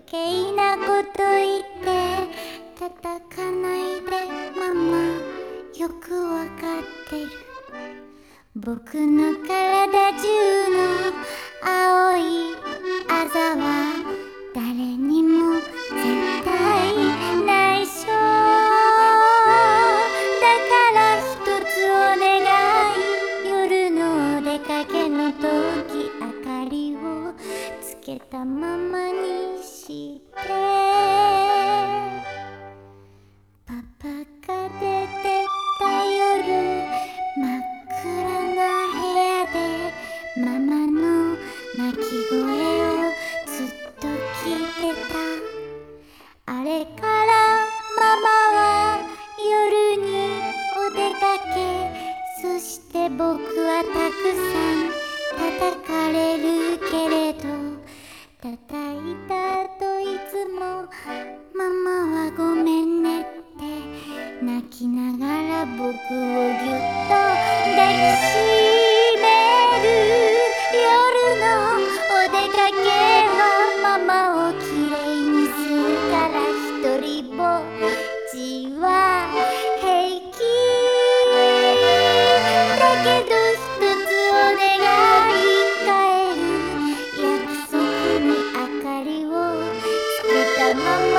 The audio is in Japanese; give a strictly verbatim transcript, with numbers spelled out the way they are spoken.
計なこと言って叩かないでママ、よくわかってる。僕の体中の青いあざは誰にも絶対内緒だから、一つお願い。夜のお出かけの時、明かりをつけたままにして。パパが出てった夜、真っ暗な部屋でママの泣き声をずっと聞いてた。あれからママは夜にお出かけ、そして僕はたくさん叩かれるけれど、叩いた後いつもママはごめんねって泣きながら僕をぎゅっと抱きしめる。夜のお出かけはママをきれいにするから、ひとりぼっちは平気だけど、ひとつお願い。帰る約束に明かりをつけたまま